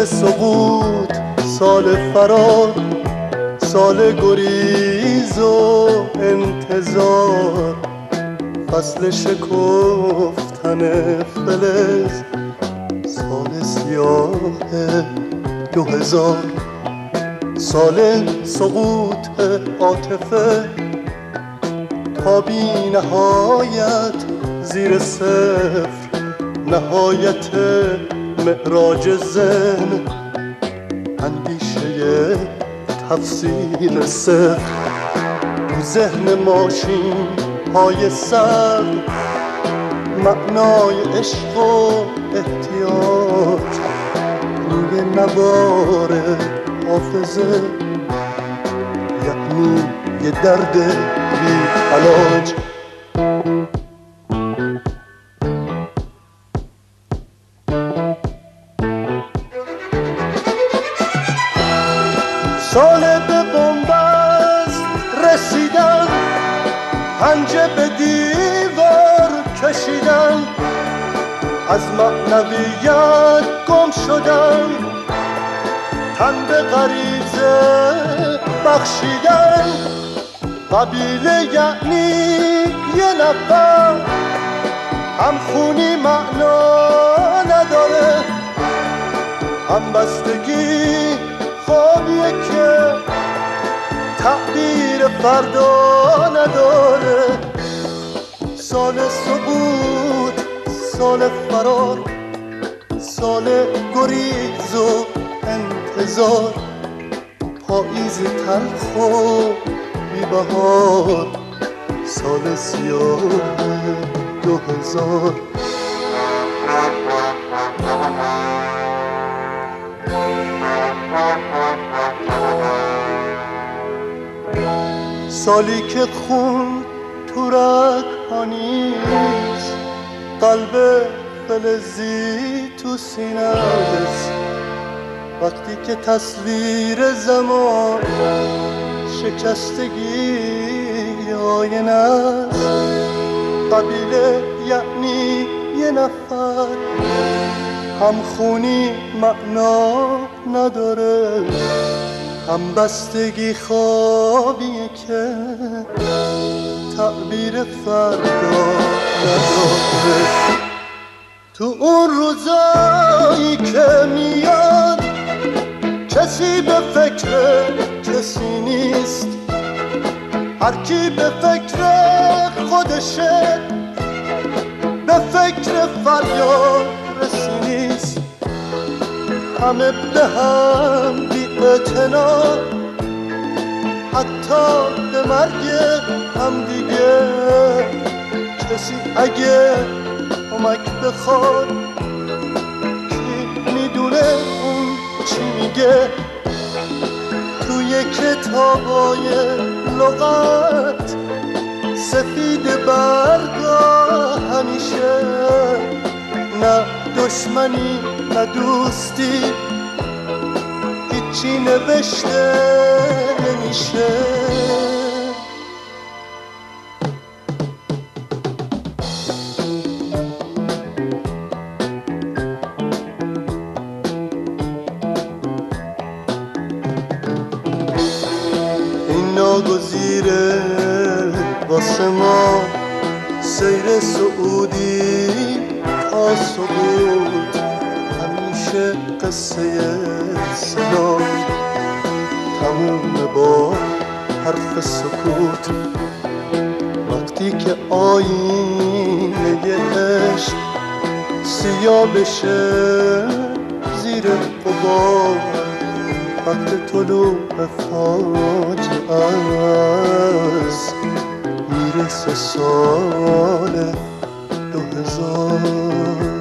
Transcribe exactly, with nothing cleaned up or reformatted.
سال سقوط، سال فرار، سال گریز و انتظار، فصل شکفتن فلز، سال سیاه دو هزار، سال سقوط عاطفه تا بی نهایت زیر صفر، نهایت معراج ذهن، اندیشه تفسیر صفر، تو ذهن ماشین های سرد، معنای عشق و احتیاج روی نوار حافظه، یعنی یه درد بی علاج. سال به بنبست رسیدن، پنجه به دیوار کشیدن، از معنویت گم شدن، تن به غریزه بخشیدن. قبیله یعنی یه نفر، هم خونی معنا نداره، هم بستگی خوابیه که تعبیر فردا نداره. سال سقوط، سال فرار، سال گریز و انتظار، پاییز تلخ و بی بهار، سال سیاه دو هزار. سالی که خون تو رگ‌ها نیست، قلب فلزی تو سینه است، وقتی که تصویر زمان شکستگی آینه است. قبیله یعنی یه نفر، هم خونی معنا نداره، هم بستگی خوابیه که تعبیر فردا نداره. تو اون روزایی که میاد کسی به فکر کسی نیست، هر کی به فکر خودشه، به فکر فریاد رسی نیست. همه به هم بی اعتنا، حتی به مرگ هم دیگه. کسی اگه کمک بخواد، کی میدونه اون چی میگه. توی کتابای لغت سفید برگا همیشه، نه دشمنی نه دوستی، هیچی نوشته نمیشه. این ناگزیره واسه ما سیر سعودی تا سقوط، همیشه قصه سلام تموم با حرف سکوت. وقتی که آینه عشق سیاه بشه زیر غبار، وقت طلوع فاجعه است، میرسه سال دو هزار.